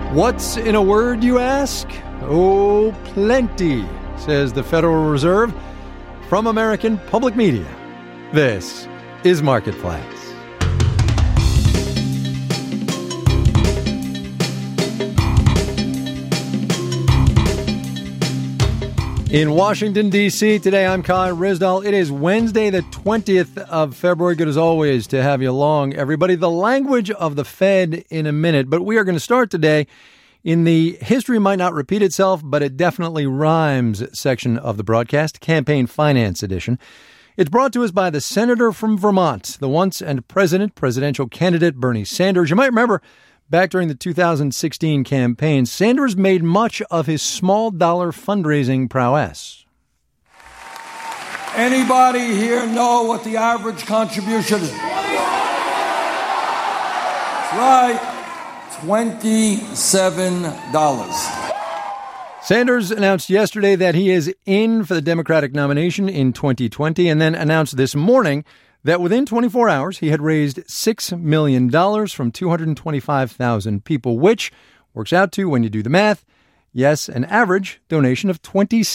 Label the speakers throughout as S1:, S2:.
S1: What's in a word, you ask? Oh, plenty, says the Federal Reserve. From American Public Media, this is Marketplace. In Washington, D.C., today I'm Kai Ryssdal. It is Wednesday, the 20th of February. Good as always to have you along, everybody. The language of the Fed in a minute, but we are going to start today in the history might not repeat itself, but it definitely rhymes section of the broadcast, Campaign Finance Edition. It's brought to us by the senator from Vermont, the once and presidential candidate Bernie Sanders. You might remember back during the 2016 campaign, Sanders made much of his small dollar fundraising prowess.
S2: Anybody here know what the average contribution is? That's right, $27.
S1: Sanders announced yesterday that he is in for the Democratic nomination in 2020 and then announced this morning that within 24 hours, he had raised $6 million from 225,000 people, which works out to, when you do the math, yes, an average donation of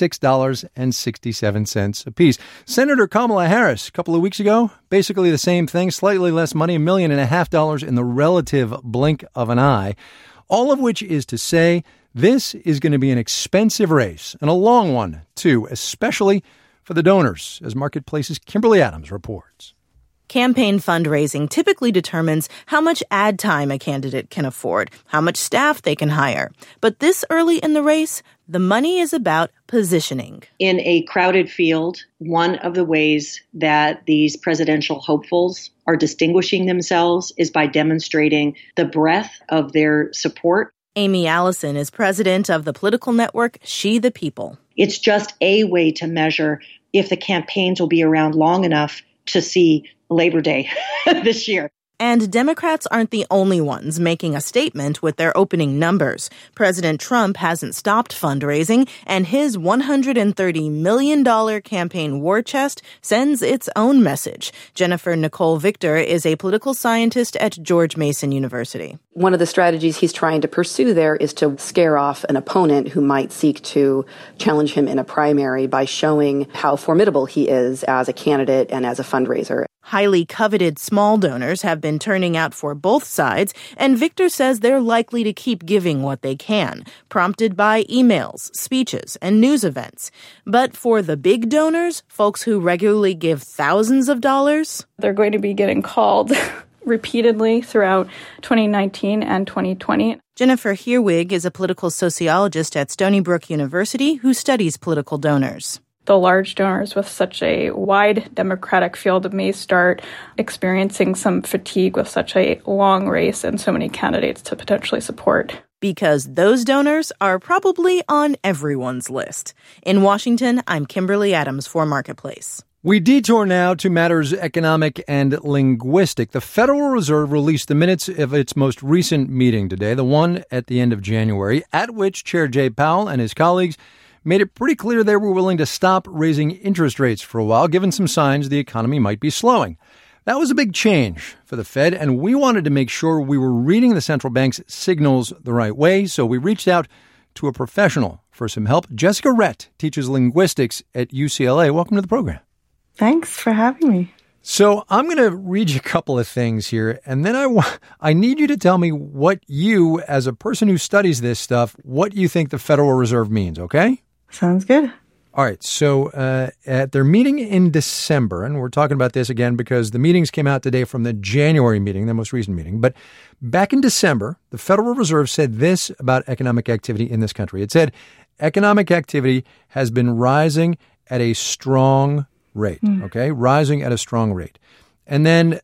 S1: $26.67 apiece. Senator Kamala Harris, a couple of weeks ago, basically the same thing, slightly less money, $1.5 million in the relative blink of an eye, all of which is to say this is going to be an expensive race, and a long one, too, especially for the donors, as Marketplace's Kimberly Adams reports.
S3: Campaign fundraising typically determines how much ad time a candidate can afford, how much staff they can hire. But this early in the race, the money is about positioning.
S4: In a crowded field, one of the ways that these presidential hopefuls are distinguishing themselves is by demonstrating the breadth of their support.
S3: Amy Allison is president of the political network She the People.
S4: It's just a way to measure if the campaigns will be around long enough to see Labor Day this year.
S3: And Democrats aren't the only ones making a statement with their opening numbers. President Trump hasn't stopped fundraising, and his $130 million campaign war chest sends its own message. Jennifer Nicole Victor is a political scientist at George Mason University.
S5: One of the strategies he's trying to pursue there is to scare off an opponent who might seek to challenge him in a primary by showing how formidable he is as a candidate and as a fundraiser.
S3: Highly coveted small donors have been turning out for both sides, and Victor says they're likely to keep giving what they can, prompted by emails, speeches, and news events. But for the big donors, folks who regularly give thousands of dollars,
S6: they're going to be getting called repeatedly throughout 2019 and 2020.
S3: Jennifer Herwig is a political sociologist at Stony Brook University who studies political donors.
S6: The large donors with such a wide Democratic field may start experiencing some fatigue with such a long race and so many candidates to potentially support.
S3: Because those donors are probably on everyone's list. In Washington, I'm Kimberly Adams for Marketplace.
S1: We detour now to matters economic and linguistic. The Federal Reserve released the minutes of its most recent meeting today, the one at the end of January, at which Chair Jay Powell and his colleagues made it pretty clear they were willing to stop raising interest rates for a while, given some signs the economy might be slowing. That was a big change for the Fed, and we wanted to make sure we were reading the central bank's signals the right way, so we reached out to a professional for some help. Jessica Rett teaches linguistics at UCLA. Welcome to the program.
S7: Thanks for having me.
S1: So I'm going to read you a couple of things here, and then I need you to tell me what you, as a person who studies this stuff, what you think the Federal Reserve means, okay?
S7: Sounds good.
S1: All right. So at their meeting in December, and we're talking about this again because the meetings came out today from the January meeting, the most recent meeting. But back in December, the Federal Reserve said this about economic activity in this country. It said economic activity has been rising at a strong rate. Okay. Rising at a strong rate. And then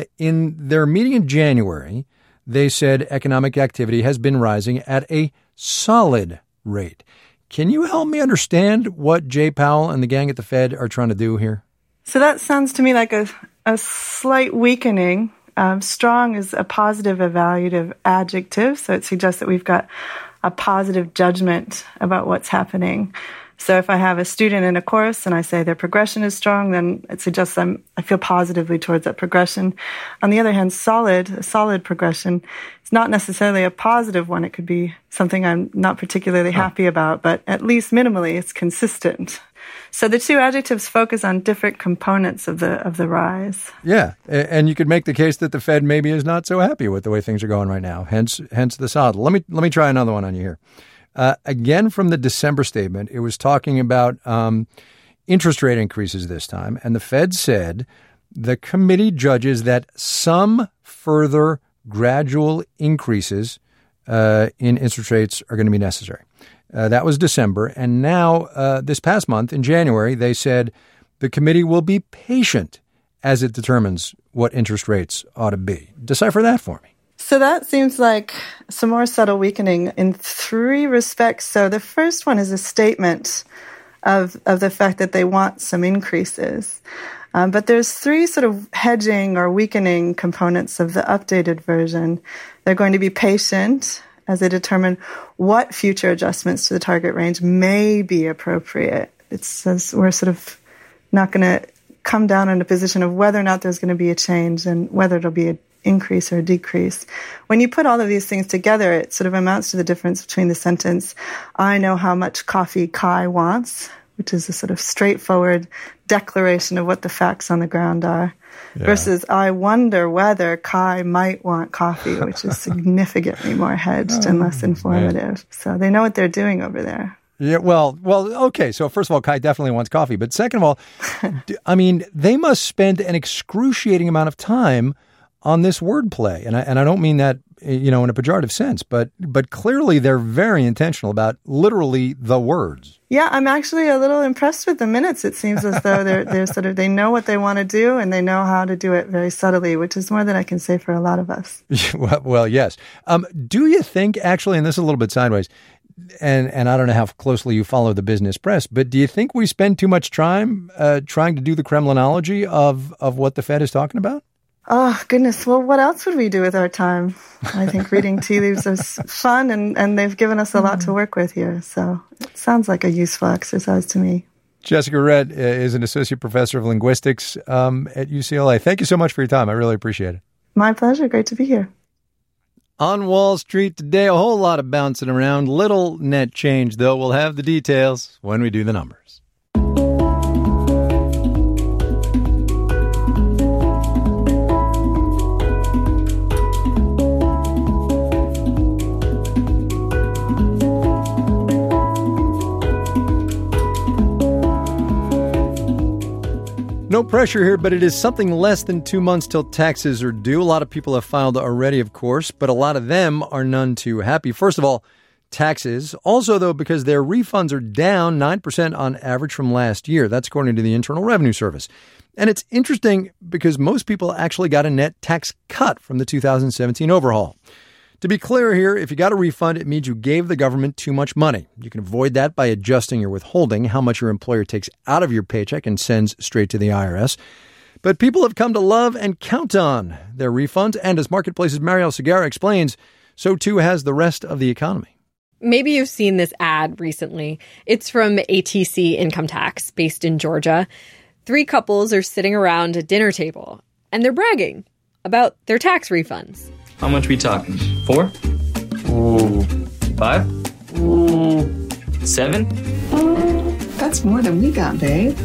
S1: in their meeting in January, they said economic activity has been rising at a solid rate. Can you help me understand what Jay Powell and the gang at the Fed are trying to do here?
S7: So that sounds to me like a slight weakening. Strong is a positive evaluative adjective, so it suggests that we've got a positive judgment about what's happening. So if I have a student in a course and I say their progression is strong, then it suggests I feel positively towards that progression. On the other hand, solid progression is not necessarily a positive one. It could be something I'm not particularly happy about, but at least minimally it's consistent. So the two adjectives focus on different components of the rise.
S1: Yeah, and you could make the case that the Fed maybe is not so happy with the way things are going right now. Hence the solid. Let me try another one on you here. Again, from the December statement, it was talking about interest rate increases this time, and the Fed said the committee judges that some further gradual increases in interest rates are going to be necessary. That was December, and now this past month, in January, they said the committee will be patient as it determines what interest rates ought to be. Decipher that for me.
S7: So that seems like some more subtle weakening in three respects. So the first one is a statement of the fact that they want some increases. But there's three sort of hedging or weakening components of the updated version. They're going to be patient as they determine what future adjustments to the target range may be appropriate. It says we're sort of not going to come down in a position of whether or not there's going to be a change and whether it'll be an increase or a decrease. When you put all of these things together, it sort of amounts to the difference between the sentence, I know how much coffee Kai wants, which is a sort of straightforward declaration of what the facts on the ground are, versus I wonder whether Kai might want coffee, which is significantly more hedged and less informative. Man. So they know what they're doing over there.
S1: Yeah, well, okay. So first of all, Kai definitely wants coffee. But second of all, I mean, they must spend an excruciating amount of time on this wordplay. And I don't mean that, in a pejorative sense, but clearly they're very intentional about literally the words.
S7: Yeah, I'm actually a little impressed with the minutes. It seems as though they're sort of, they know what they want to do and they know how to do it very subtly, which is more than I can say for a lot of us.
S1: Well, yes. Do you think actually, and this is a little bit sideways, and I don't know how closely you follow the business press, but do you think we spend too much time trying to do the Kremlinology of what the Fed is talking about?
S7: Oh, goodness. Well, what else would we do with our time? I think reading tea leaves is fun, and they've given us a lot to work with here. So it sounds like a useful exercise to me.
S1: Jessica Redd is an associate professor of linguistics at UCLA. Thank you so much for your time. I really appreciate it.
S7: My pleasure. Great to be here.
S1: On Wall Street today, a whole lot of bouncing around. Little net change, though. We'll have the details when we do the numbers. No pressure here, but it is something less than 2 months till taxes are due. A lot of people have filed already, of course, but a lot of them are none too happy. First of all, taxes. Also, though, because their refunds are down 9% on average from last year. That's according to the Internal Revenue Service. And it's interesting because most people actually got a net tax cut from the 2017 overhaul. To be clear here, if you got a refund, it means you gave the government too much money. You can avoid that by adjusting your withholding, how much your employer takes out of your paycheck and sends straight to the IRS. But people have come to love and count on their refunds. And as Marketplace's Marielle Segarra explains, so too has the rest of the economy.
S8: Maybe you've seen this ad recently. It's from ATC Income Tax, based in Georgia. 3 couples are sitting around a dinner table, and they're bragging about their tax refunds.
S9: How much we talking? 4? Ooh. 5? Ooh. 7?
S10: That's more than we got, babe.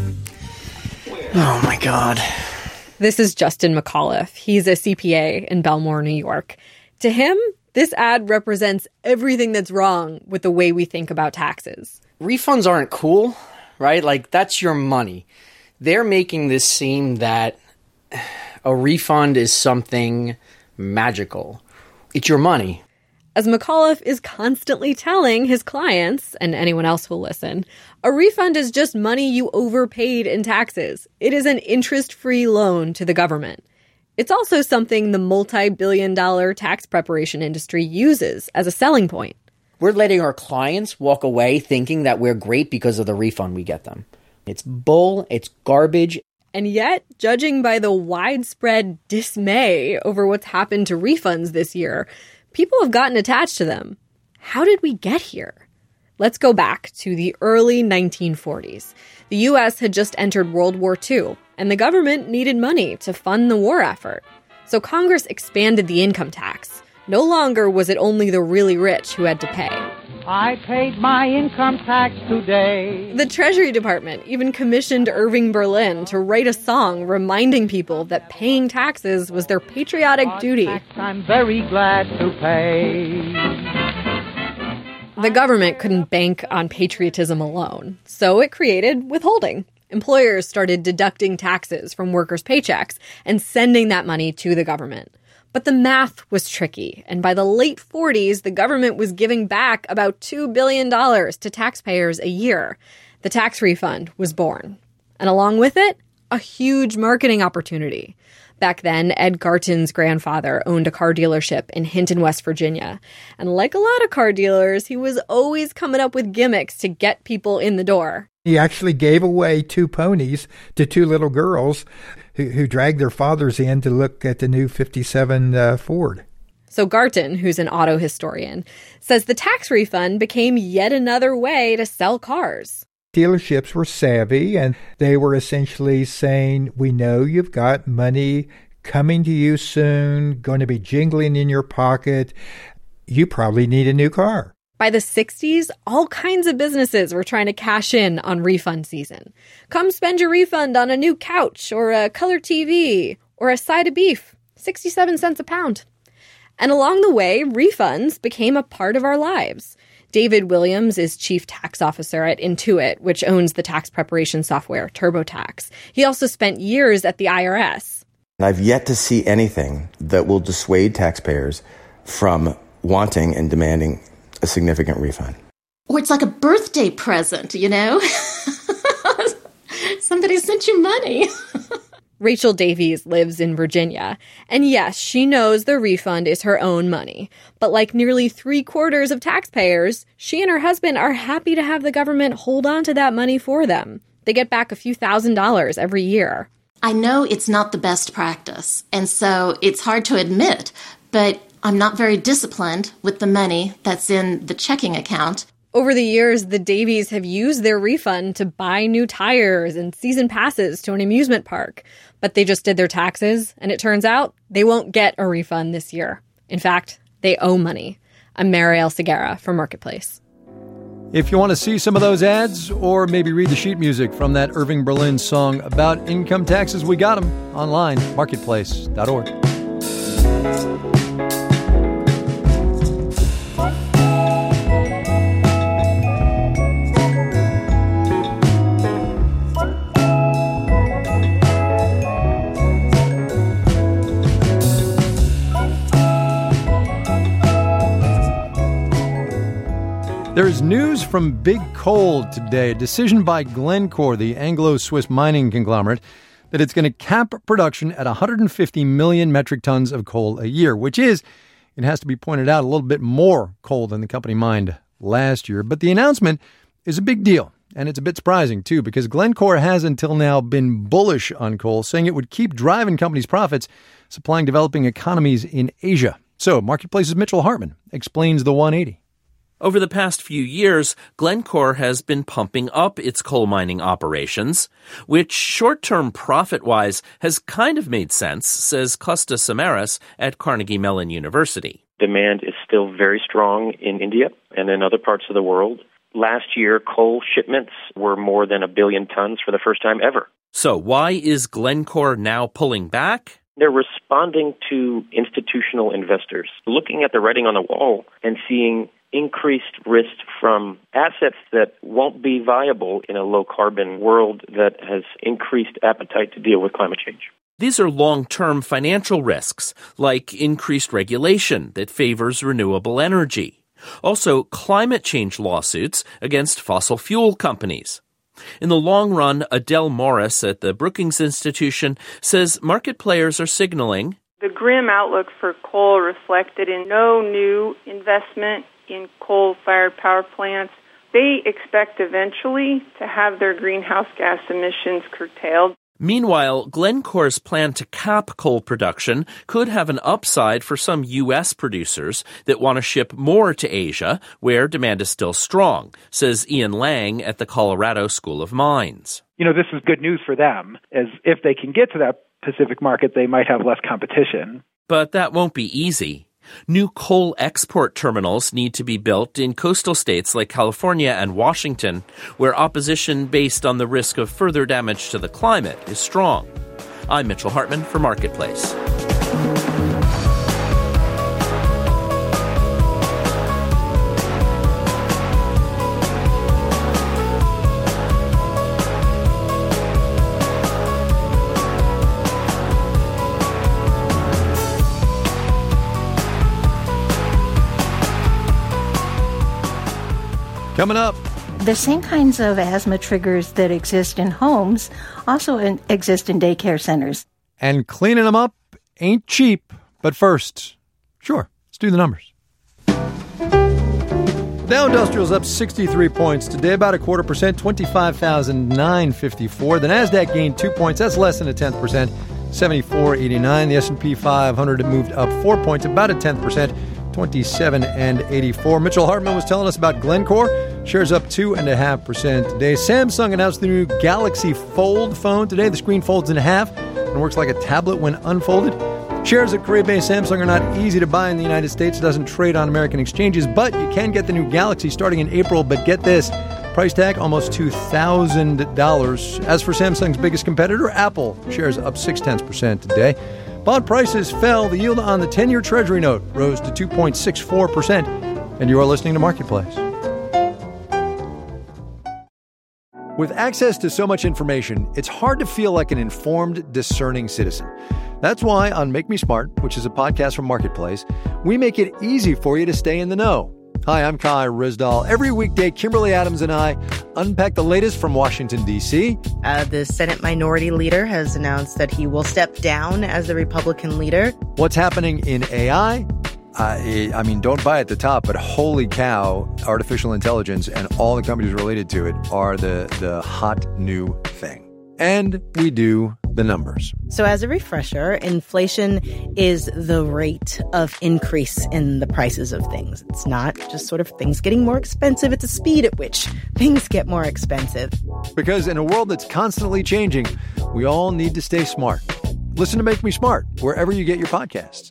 S9: Oh, my God.
S8: This is Justin McAuliffe. He's a CPA in Belmore, New York. To him, this ad represents everything that's wrong with the way we think about taxes.
S11: Refunds aren't cool, right? Like, that's your money. They're making this seem that a refund is something magical. It's your money.
S8: As McAuliffe is constantly telling his clients, and anyone else who'll listen, a refund is just money you overpaid in taxes. It is an interest-free loan to the government. It's also something the multi-billion-dollar tax preparation industry uses as a selling point.
S11: We're letting our clients walk away thinking that we're great because of the refund we get them. It's bull, it's garbage.
S8: And yet, judging by the widespread dismay over what's happened to refunds this year, people have gotten attached to them. How did we get here? Let's go back to the early 1940s. The U.S. had just entered World War II, and the government needed money to fund the war effort. So Congress expanded the income tax. No longer was it only the really rich who had to pay.
S12: I paid my income tax today.
S8: The Treasury Department even commissioned Irving Berlin to write a song reminding people that paying taxes was their patriotic duty.
S12: I'm very glad to pay.
S8: The government couldn't bank on patriotism alone, so it created withholding. Employers started deducting taxes from workers' paychecks and sending that money to the government. But the math was tricky, and by the late 40s, the government was giving back about $2 billion to taxpayers a year. The tax refund was born. And along with it, a huge marketing opportunity. Back then, Ed Garton's grandfather owned a car dealership in Hinton, West Virginia. And like a lot of car dealers, he was always coming up with gimmicks to get people in the door.
S13: He actually gave away 2 ponies to 2 little girls who dragged their fathers in to look at the new 57 Ford.
S8: So Garton, who's an auto historian, says the tax refund became yet another way to sell cars.
S13: Dealerships were savvy, and they were essentially saying, we know you've got money coming to you soon, going to be jingling in your pocket. You probably need a new car.
S8: By the 60s, all kinds of businesses were trying to cash in on refund season. Come spend your refund on a new couch or a color TV or a side of beef, 67 cents a pound. And along the way, refunds became a part of our lives. David Williams is chief tax officer at Intuit, which owns the tax preparation software TurboTax. He also spent years at the IRS.
S14: I've yet to see anything that will dissuade taxpayers from wanting and demanding a significant refund.
S15: Or it's like a birthday present, you know? Somebody sent you money.
S8: Rachel Davies lives in Virginia. And yes, she knows the refund is her own money. But like nearly 3/4 of taxpayers, she and her husband are happy to have the government hold on to that money for them. They get back a few $1,000s every year.
S15: I know it's not the best practice, and so it's hard to admit, but I'm not very disciplined with the money that's in the checking account.
S8: Over the years, the Davies have used their refund to buy new tires and season passes to an amusement park. But they just did their taxes, and it turns out they won't get a refund this year. In fact, they owe money. I'm Marielle Segarra for Marketplace.
S1: If you want to see some of those ads or maybe read the sheet music from that Irving Berlin song about income taxes, we got them online, marketplace.org. There is news from Big Coal today, a decision by Glencore, the Anglo-Swiss mining conglomerate, that it's going to cap production at 150 million metric tons of coal a year, which is, it has to be pointed out, a little bit more coal than the company mined last year. But the announcement is a big deal, and it's a bit surprising, too, because Glencore has until now been bullish on coal, saying it would keep driving companies' profits, supplying developing economies in Asia. So Marketplace's Mitchell Hartman explains the 180.
S16: Over the past few years, Glencore has been pumping up its coal mining operations, which short-term profit-wise has kind of made sense, says Costa Samaras at Carnegie Mellon University.
S17: Demand is still very strong in India and in other parts of the world. Last year, coal shipments were more than 1 billion tons for the first time ever.
S16: So why is Glencore now pulling back?
S17: They're responding to institutional investors, looking at the writing on the wall and seeing increased risk from assets that won't be viable in a low-carbon world that has increased appetite to deal with climate change.
S16: These are long-term financial risks, like increased regulation that favors renewable energy. Also, climate change lawsuits against fossil fuel companies. In the long run, Adele Morris at the Brookings Institution says market players are signaling
S18: the grim outlook for coal reflected in no new investment in coal-fired power plants. They expect eventually to have their greenhouse gas emissions curtailed.
S16: Meanwhile, Glencore's plan to cap coal production could have an upside for some U.S. producers that want to ship more to Asia, where demand is still strong, says Ian Lang at the Colorado School of Mines.
S19: This is good news for them, as if they can get to that Pacific market, they might have less competition.
S16: But that won't be easy. New coal export terminals need to be built in coastal states like California and Washington, where opposition based on the risk of further damage to the climate is strong. I'm Mitchell Hartman for Marketplace.
S1: Coming up.
S20: The same kinds of asthma triggers that exist in homes also exist in daycare centers.
S1: And cleaning them up ain't cheap. But first, let's do the numbers. Dow Industrial's up 63 points today, about 0.25%, 25,954. The Nasdaq gained 2 points. That's less than 0.1%, 74.89. The S&P 500 moved up 4 points, about 0.1%. 27.84. Mitchell Hartman was telling us about Glencore. Shares up 2.5% today. Samsung announced the new Galaxy Fold phone today. The screen folds in half and works like a tablet when unfolded. Shares at Korea-based Samsung are not easy to buy in the United States. It doesn't trade on American exchanges, but you can get the new Galaxy starting in April. But get this, price tag almost $2,000. As for Samsung's biggest competitor, Apple, shares up 0.6% today. Bond prices fell. The yield on the 10-year Treasury note rose to 2.64%. And you are listening to Marketplace. With access to so much information, it's hard to feel like an informed, discerning citizen. That's why on Make Me Smart, which is a podcast from Marketplace, we make it easy for you to stay in the know. Hi, I'm Kai Ryssdal. Every weekday, Kimberly Adams and I unpack the latest from Washington, D.C.
S3: The Senate Minority Leader has announced that he will step down as the Republican leader.
S1: What's happening in AI? I mean, don't buy at the top, but holy cow, artificial intelligence and all the companies related to it are the hot new thing. And we do the numbers.
S3: So as a refresher, inflation is the rate of increase in the prices of things. It's not just sort of things getting more expensive. It's a speed at which things get more expensive.
S1: Because in a world that's constantly changing, we all need to stay smart. Listen to Make Me Smart wherever you get your podcasts.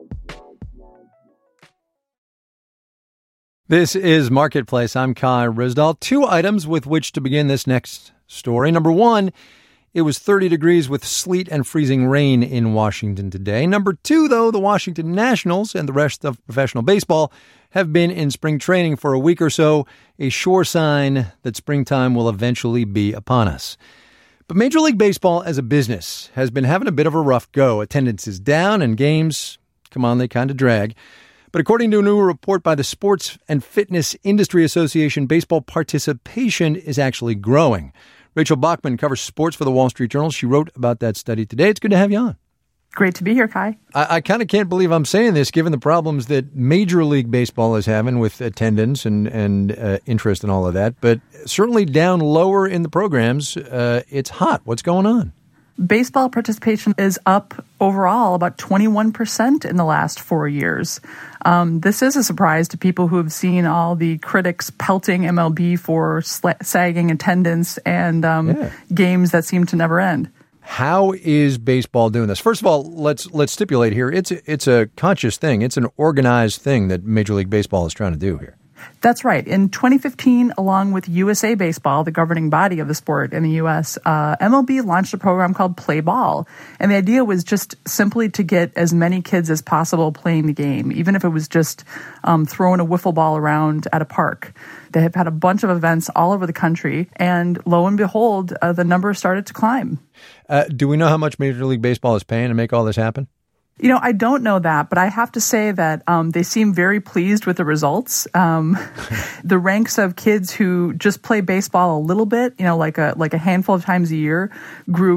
S1: This is Marketplace. I'm Kai Ryssdal. 2 items with which to begin this next story. Number 1, it was 30 degrees with sleet and freezing rain in Washington today. Number 2, though, the Washington Nationals and the rest of professional baseball have been in spring training for a week or so, a sure sign that springtime will eventually be upon us. But Major League Baseball as a business has been having a bit of a rough go. Attendance is down and games, they kind of drag. But according to a new report by the Sports and Fitness Industry Association, baseball participation is actually growing. Rachel Bachman covers sports for the Wall Street Journal. She wrote about that study today. It's good to have you on.
S21: Great to be here, Kai.
S1: I kind of can't believe I'm saying this, given the problems that Major League Baseball is having with attendance and interest and all of that. But certainly down lower in the programs, it's hot. What's going on?
S21: Baseball participation is up overall about 21% in the last 4 years. This is a surprise to people who have seen all the critics pelting MLB for sagging attendance and games that seem to never end.
S1: How is baseball doing this? First of all, let's stipulate here, it's a conscious thing. It's an organized thing that Major League Baseball is trying to do here.
S21: That's right. In 2015, along with USA Baseball, the governing body of the sport in the U.S., MLB launched a program called Play Ball. And the idea was just simply to get as many kids as possible playing the game, even if it was just throwing a wiffle ball around at a park. They have had a bunch of events all over the country, and lo and behold, the numbers started to climb.
S1: Do we know how much Major League Baseball is paying to make all this happen?
S21: I don't know that, but I have to say that they seem very pleased with the results. The ranks of kids who just play baseball a little bit, like a handful of times a year, grew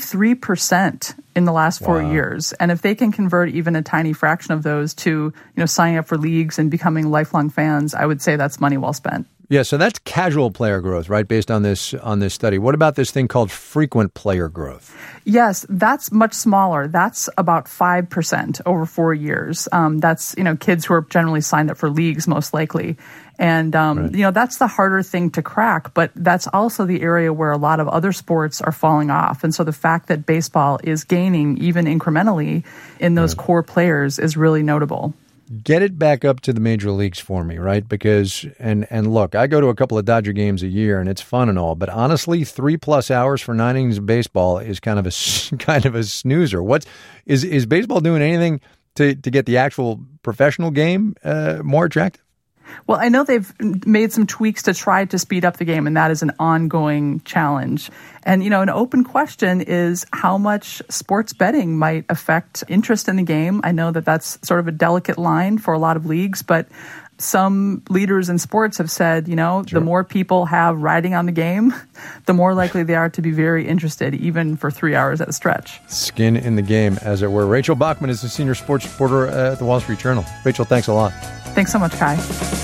S21: 53% in the last 4 years. And if they can convert even a tiny fraction of those to, signing up for leagues and becoming lifelong fans, I would say that's money well spent.
S1: Yeah, so that's casual player growth, right, based on this study. What about this thing called frequent player growth?
S21: Yes, that's much smaller. That's about 5% over 4 years. That's, kids who are generally signed up for leagues, most likely. And, right. That's the harder thing to crack, but that's also the area where a lot of other sports are falling off. And so the fact that baseball is gaining even incrementally in those core players is really notable.
S1: Get it back up to the major leagues for me, right? Because, and look, I go to a couple of Dodger games a year and it's fun and all, but honestly, 3+ hours for 9 innings of baseball is kind of a snoozer. Is baseball doing anything to get the actual professional game more attractive?
S21: Well, I know they've made some tweaks to try to speed up the game, and that is an ongoing challenge. And, an open question is how much sports betting might affect interest in the game. I know that that's sort of a delicate line for a lot of leagues, but some leaders in sports have said, sure, the more people have riding on the game, the more likely they are to be very interested, even for 3 hours at a stretch.
S1: Skin in the game, as it were. Rachel Bachman is the senior sports reporter at the Wall Street Journal. Rachel, thanks a lot.
S21: Thanks so much, Kai.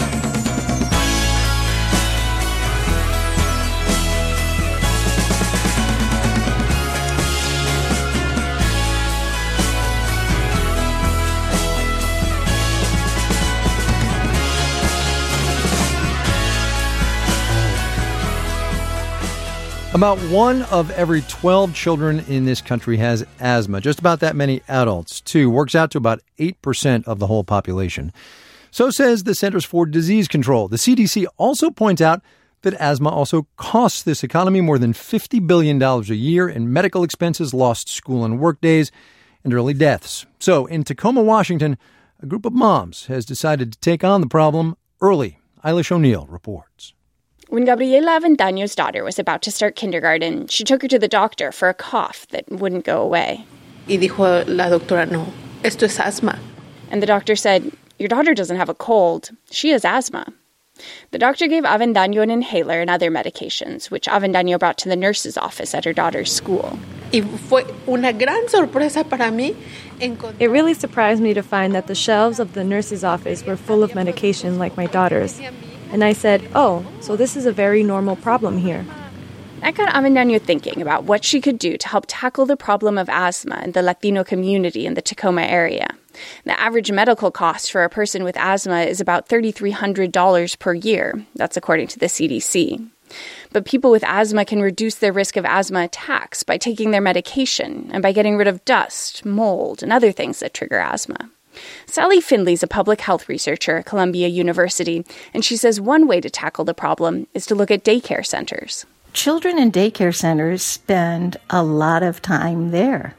S1: About 1 of every 12 children in this country has asthma. Just about that many adults, too. Works out to about 8% of the whole population. So says the Centers for Disease Control. The CDC also points out that asthma also costs this economy more than $50 billion a year in medical expenses, lost school and work days, and early deaths. So in Tacoma, Washington, a group of moms has decided to take on the problem early. Eilish O'Neill reports.
S2: When Gabriela Avendano's daughter was about to start kindergarten, she took her to the doctor for a cough that wouldn't go away.
S22: Y dijo la doctora, no, esto es asma.
S2: And the doctor said, your daughter doesn't have a cold, she has asthma. The doctor gave Avendano an inhaler and other medications, which Avendano brought to the nurse's office at her daughter's school.
S22: Y fue una gran sorpresa para mí.
S23: It really surprised me to find that the shelves of the nurse's office were full of medication like my daughter's. And I said, oh, so this is a very normal problem here.
S2: That got Avendano thinking about what she could do to help tackle the problem of asthma in the Latino community in the Tacoma area. The average medical cost for a person with asthma is about $3,300 per year. That's according to the CDC. But people with asthma can reduce their risk of asthma attacks by taking their medication and by getting rid of dust, mold, and other things that trigger asthma. Sally Findley's a public health researcher at Columbia University, and she says one way to tackle the problem is to look at daycare centers.
S20: Children in daycare centers spend a lot of time there.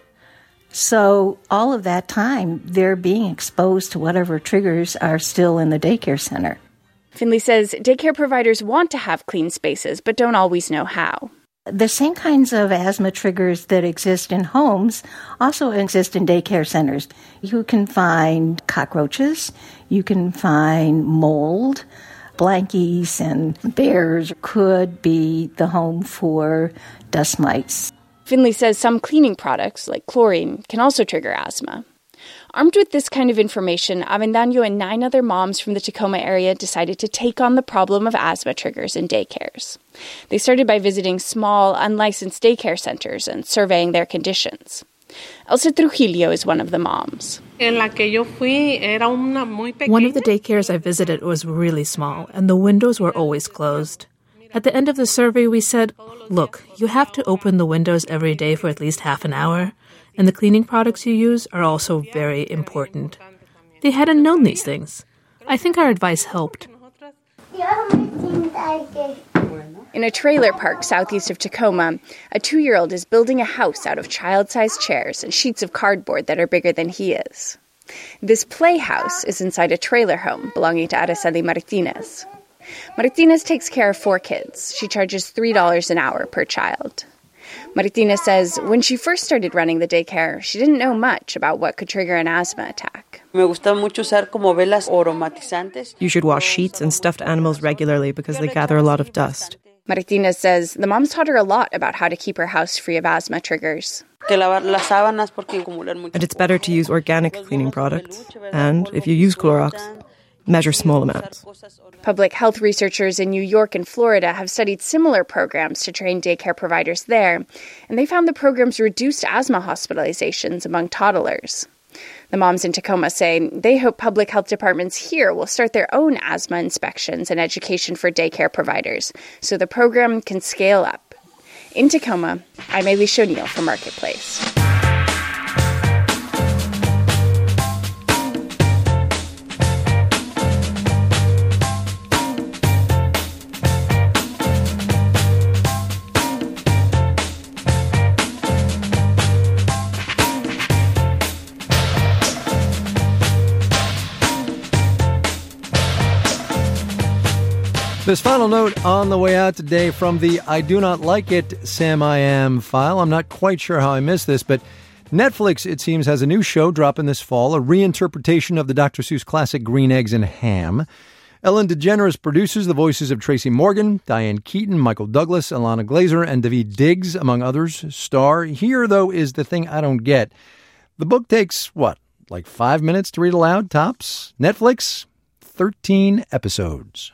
S20: So all of that time, they're being exposed to whatever triggers are still in the daycare center.
S2: Findley says daycare providers want to have clean spaces, but don't always know how.
S20: The same kinds of asthma triggers that exist in homes also exist in daycare centers. You can find cockroaches, you can find mold, blankies and bears could be the home for dust mites.
S2: Findley says some cleaning products, like chlorine, can also trigger asthma. Armed with this kind of information, Avendano and 9 other moms from the Tacoma area decided to take on the problem of asthma triggers in daycares. They started by visiting small, unlicensed daycare centers and surveying their conditions. Elsa Trujillo is one of the moms.
S24: One of the daycares I visited was really small, and the windows were always closed. At the end of the survey, we said, look, you have to open the windows every day for at least half an hour, and the cleaning products you use are also very important. They hadn't known these things. I think our advice helped.
S2: In a trailer park southeast of Tacoma, a 2-year-old is building a house out of child-sized chairs and sheets of cardboard that are bigger than he is. This playhouse is inside a trailer home belonging to Araceli Martinez. Martinez takes care of 4 kids. She charges $3 an hour per child. Martinez says when she first started running the daycare, she didn't know much about what could trigger an asthma attack.
S25: You should wash sheets and stuffed animals regularly because they gather a lot of dust.
S2: Martinez says the moms taught her a lot about how to keep her house free of asthma triggers.
S25: And it's better to use organic cleaning products. And if you use Clorox, measure small amounts.
S2: Public health researchers in New York and Florida have studied similar programs to train daycare providers there, and they found the programs reduced asthma hospitalizations among toddlers. The moms in Tacoma say they hope public health departments here will start their own asthma inspections and education for daycare providers so the program can scale up. In Tacoma, I'm Alicia O'Neill for Marketplace.
S1: This final note on the way out today from the I Do Not Like It Sam I Am file. I'm not quite sure how I missed this, but Netflix, it seems, has a new show dropping this fall, a reinterpretation of the Dr. Seuss classic Green Eggs and Ham. Ellen DeGeneres produces the voices of Tracy Morgan, Diane Keaton, Michael Douglas, Ilana Glazer, and Daveed Diggs, among others, star. Here, though, is the thing I don't get. The book takes, like 5 minutes to read aloud, tops? Netflix, 13 episodes.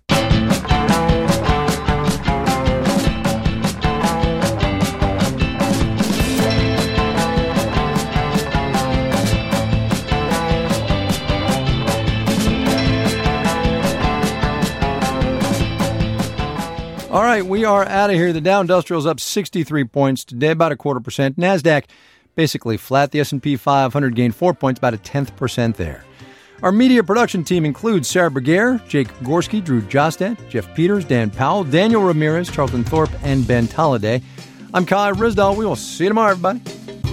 S1: All right, we are out of here. The Dow Industrial's up 63 points today, about 0.25%. NASDAQ basically flat. The S&P 500 gained 4 points, about 0.1% there. Our media production team includes Sarah Bergere, Jake Gorski, Drew Jostet, Jeff Peters, Dan Powell, Daniel Ramirez, Charlton Thorpe, and Ben Tolliday. I'm Kai Ryssdal. We will see you tomorrow, everybody.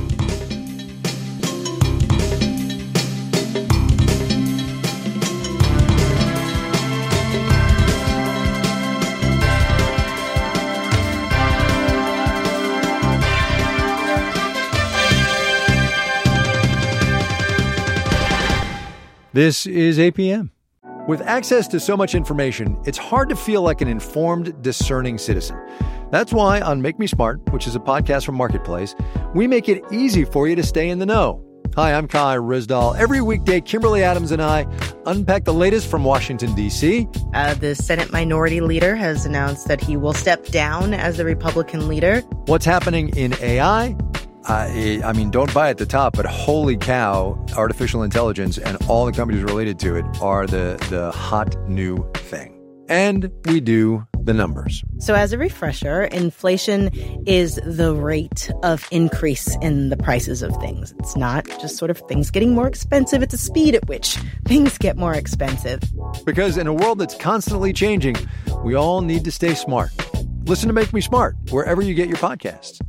S1: This is APM. With access to so much information, it's hard to feel like an informed, discerning citizen. That's why on Make Me Smart, which is a podcast from Marketplace, we make it easy for you to stay in the know. Hi, I'm Kai Ryssdal. Every weekday, Kimberly Adams and I unpack the latest from Washington, D.C.
S3: The Senate Minority Leader has announced that he will step down as the Republican leader.
S1: What's happening in AI? I mean, don't buy at the top, but holy cow, artificial intelligence and all the companies related to it are the hot new thing. And we do the numbers.
S3: So as a refresher, inflation is the rate of increase in the prices of things. It's not just sort of things getting more expensive. It's the speed at which things get more expensive.
S1: Because in a world that's constantly changing, we all need to stay smart. Listen to Make Me Smart wherever you get your podcasts.